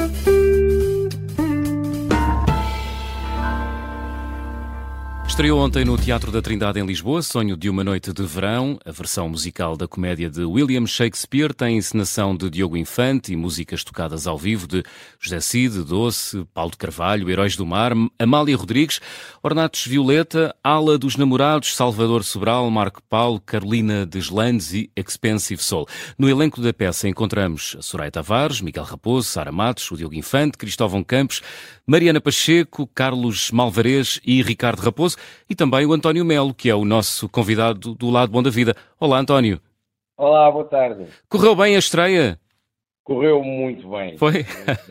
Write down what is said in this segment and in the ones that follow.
Estreou ontem no Teatro da Trindade em Lisboa, Sonho de uma Noite de Verão. A versão musical da comédia de William Shakespeare tem encenação de Diogo Infante e músicas tocadas ao vivo de José Cid, Doce, Paulo de Carvalho, Heróis do Mar, Amália Rodrigues, Ornatos Violeta, Ala dos Namorados, Salvador Sobral, Marco Paulo, Carolina Deslandes e Expensive Soul. No elenco da peça encontramos a Soraya Tavares, Miguel Raposo, Sara Matos, o Diogo Infante, Cristóvão Campos, Mariana Pacheco, Carlos Malvarez e Ricardo Raposo, e também o António Melo, que é o nosso convidado do Lado Bom da Vida. Olá, António. Olá, boa tarde. Correu bem a estreia? Correu muito bem. Foi?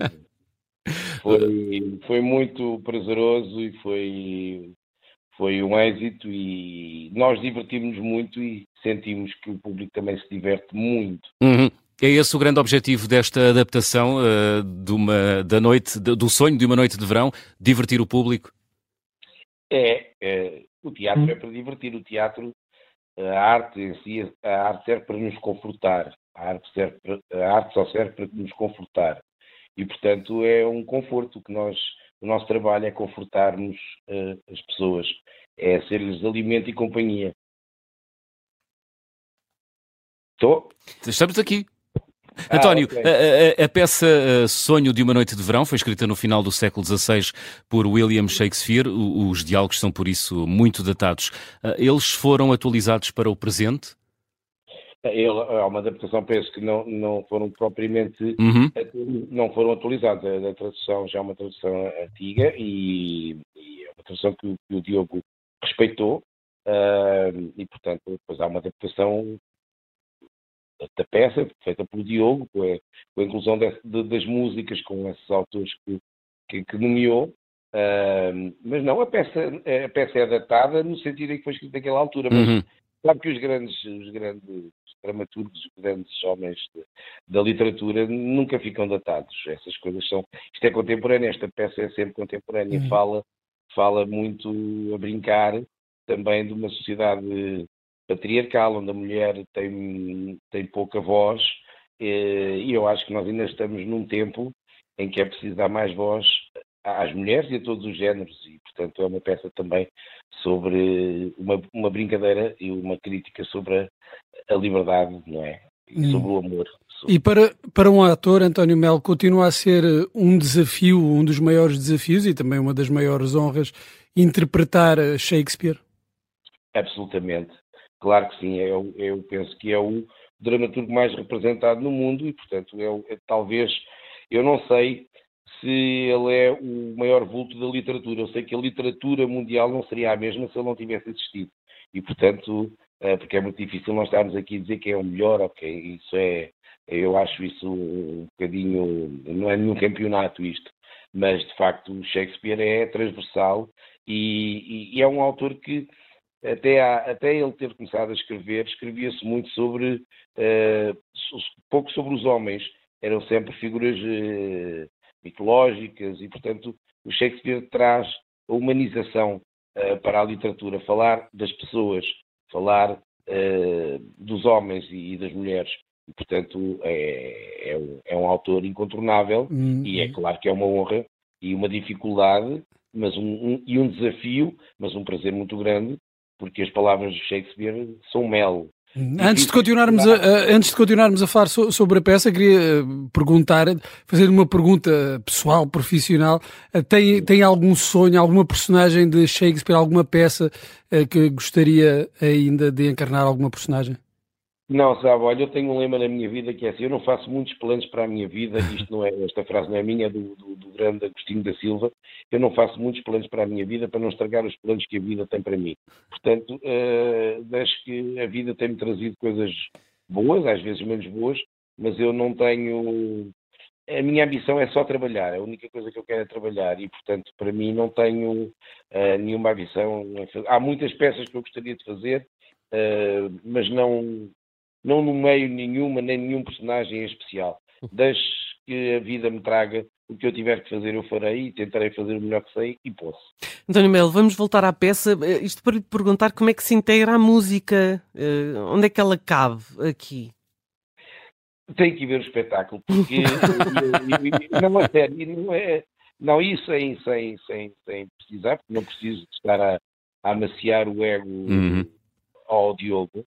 Foi muito prazeroso e foi um êxito, e nós divertimos muito e sentimos que o público também se diverte muito. É esse o grande objetivo desta adaptação do sonho de uma noite de verão, divertir o público? O teatro é para divertir. O teatro, a arte em si, a arte serve para nos confortar. A arte só serve para nos confortar. E, portanto, é um conforto que o nosso trabalho é confortarmos as pessoas, é ser-lhes alimento e companhia. Estou? Estamos aqui. António, okay. a peça Sonho de uma Noite de Verão foi escrita no final do século XVI por William Shakespeare. Os diálogos são, por isso, muito datados. Eles foram atualizados para o presente? Há uma adaptação, penso que não foram propriamente não foram atualizados. A tradução já é uma tradução antiga e é uma tradução que o Diogo respeitou, e, portanto, depois há uma adaptação da peça, feita pelo Diogo, com a inclusão das músicas, com esses autores que nomeou, mas não, a peça é datada no sentido em que foi escrita naquela altura, mas sabe que os grandes dramaturgos, os grandes homens da literatura nunca ficam datados. Essas coisas isto é contemporâneo, esta peça é sempre contemporânea, fala muito a brincar também de uma sociedade patriarcal, onde a mulher tem pouca voz, e eu acho que nós ainda estamos num tempo em que é preciso dar mais voz às mulheres e a todos os géneros, e, portanto, é uma peça também sobre uma brincadeira e uma crítica sobre a liberdade, não é? E sobre o amor. E para um ator, António Melo, continua a ser um desafio, um dos maiores desafios e também uma das maiores honras, interpretar Shakespeare? Absolutamente. Claro que sim, eu penso que é o dramaturgo mais representado no mundo e, portanto, talvez, eu não sei se ele é o maior vulto da literatura. Eu sei que a literatura mundial não seria a mesma se ele não tivesse existido. E, portanto, porque é muito difícil nós estarmos aqui a dizer que é o melhor, ok, eu acho isso um bocadinho, não é nenhum campeonato isto, mas, de facto, o Shakespeare é transversal e é um autor que até ele ter começado a escrever, escrevia-se muito pouco sobre os homens, eram sempre figuras mitológicas e, portanto, o Shakespeare traz a humanização para a literatura, falar das pessoas, falar dos homens e das mulheres, e, portanto, é um autor incontornável e é claro que é uma honra e uma dificuldade, mas um desafio, mas um prazer muito grande, porque as palavras de Shakespeare são mel. Antes de continuarmos a falar sobre a peça, queria fazer uma pergunta pessoal, profissional. Tem algum sonho, alguma personagem de Shakespeare, alguma peça que gostaria ainda de encarnar alguma personagem? Não, sabe, olha, eu tenho um lema na minha vida que é assim: eu não faço muitos planos para a minha vida, esta frase não é minha, é do grande Agostinho da Silva. Eu não faço muitos planos para a minha vida para não estragar os planos que a vida tem para mim. Portanto, acho que a vida tem-me trazido coisas boas, às vezes menos boas, mas eu não tenho... A minha ambição é só trabalhar, a única coisa que eu quero é trabalhar e, portanto, para mim não tenho nenhuma ambição. Há muitas peças que eu gostaria de fazer, mas não nomeio nenhuma, nem nenhum personagem em especial. Deixe que a vida me traga o que eu tiver que fazer, eu farei e tentarei fazer o melhor que sei e posso. António Melo, vamos voltar à peça. Isto para lhe perguntar como é que se integra a música, onde é que ela cabe aqui? Tem que ver o espetáculo, porque não é sério, não, isso sem precisar, porque não preciso de estar a amaciar o ego ao Diogo.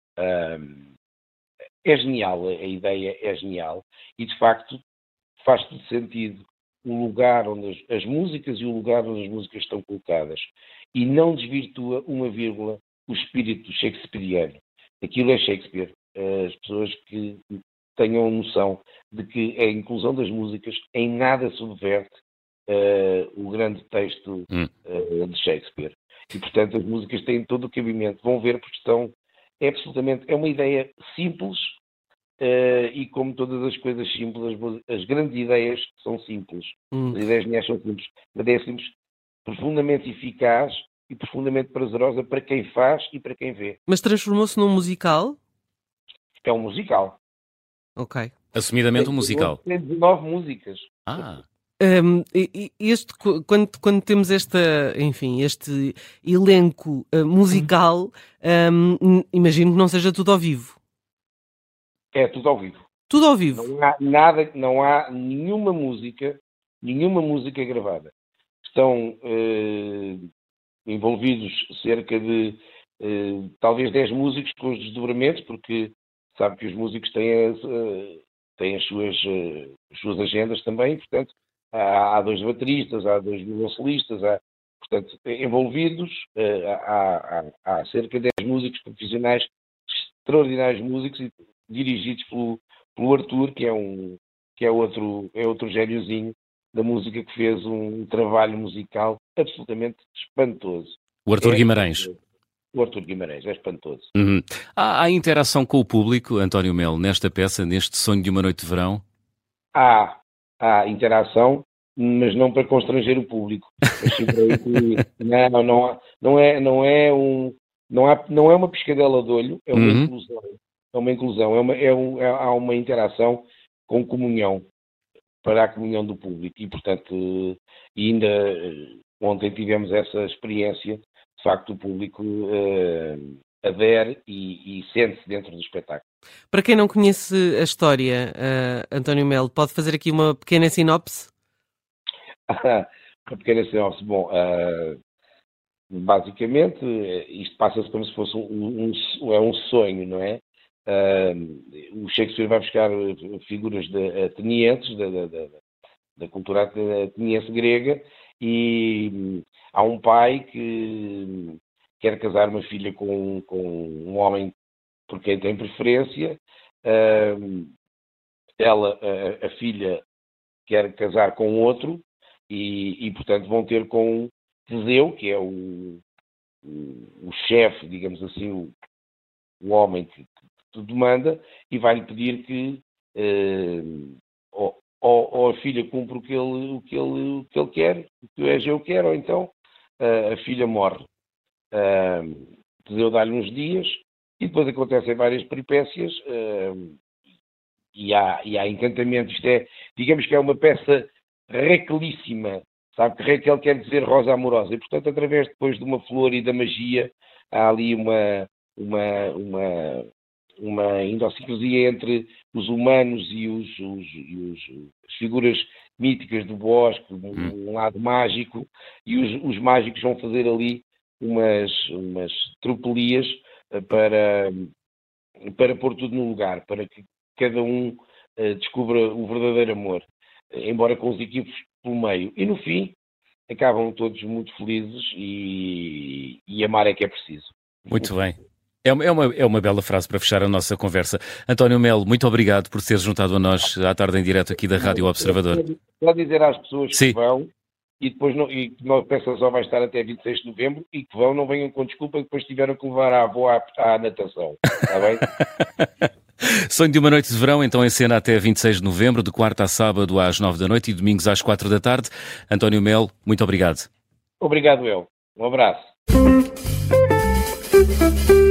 É genial, a ideia é genial, e de facto faz todo sentido o lugar onde as músicas e o lugar onde as músicas estão colocadas, e não desvirtua uma vírgula o espírito shakespeariano. Aquilo é Shakespeare. As pessoas que tenham noção de que a inclusão das músicas em nada subverte o grande texto de Shakespeare. E, portanto, as músicas têm todo o cabimento. Vão ver porque é uma ideia simples, e como todas as coisas simples, as grandes ideias são simples. As ideias minhas são simples. Uma ideia simples, profundamente eficaz e profundamente prazerosa para quem faz e para quem vê. Mas transformou-se num musical? É um musical. Ok. Assumidamente um musical. Tem 19 músicas. Quando temos este elenco musical, imagino que não seja tudo ao vivo. É tudo ao vivo. Tudo ao vivo. Não há nenhuma música gravada. Estão envolvidos cerca de talvez 10 músicos com os desdobramentos, porque sabe que os músicos têm as suas agendas também, portanto, há 2 bateristas, há 2 violoncelistas, portanto, envolvidos, há cerca de 10 músicos profissionais, extraordinários músicos, e dirigidos pelo Arthur, que é outro gêniozinho da música, que fez um trabalho musical absolutamente espantoso. O Arthur Guimarães. O Arthur Guimarães, é espantoso. Há interação com o público, António Melo, nesta peça, neste Sonho de uma Noite de Verão? Há interação, mas não para constranger o público. Não é uma piscadela de olho, é uma inclusão. Há uma interação com comunhão, para a comunhão do público, e portanto, ainda ontem tivemos essa experiência. De facto, o público adere e sente-se dentro do espetáculo. Para quem não conhece a história, António Melo, pode fazer aqui uma pequena sinopse? Uma pequena sinopse. Bom, basicamente, isto passa-se como se fosse um sonho, não é? O Shakespeare vai buscar figuras atenienses, da cultura ateniense grega, e há um pai que quer casar uma filha com um homem por quem tem preferência. A filha quer casar com outro, e portanto vão ter com Teseu, que é o chefe, digamos assim, o homem que demanda, e vai-lhe pedir que ou a filha cumpre o que ele quer, o que o Egeu quer, ou então a filha morre. Teseu dá-lhe uns dias, e depois acontecem várias peripécias, e há encantamento. Isto digamos que é uma peça Raquelíssima, sabe que Raquel quer dizer rosa amorosa, e portanto, através depois de uma flor e da magia, há ali uma idiosincrasia entre os humanos e as figuras míticas do bosque, um lado mágico, e os mágicos vão fazer ali umas tropelias para pôr tudo no lugar, para que cada um descubra o verdadeiro amor, embora com os equipos pelo meio. E no fim, acabam todos muito felizes, e amar é que é preciso. Muito bem. É uma bela frase para fechar a nossa conversa. António Melo, muito obrigado por ser juntado a nós à tarde em direto aqui da Rádio Observador. Pode dizer às pessoas Sim. que vão, e depois a peça só vai estar até 26 de novembro, e que vão, não venham com desculpa, depois tiveram que levar a avó à natação. Está bem? Sonho de uma Noite de Verão, então em cena até 26 de novembro, de quarta a sábado às 9 da noite e domingos às 4 da tarde. António Melo, muito obrigado. Obrigado, eu. Um abraço.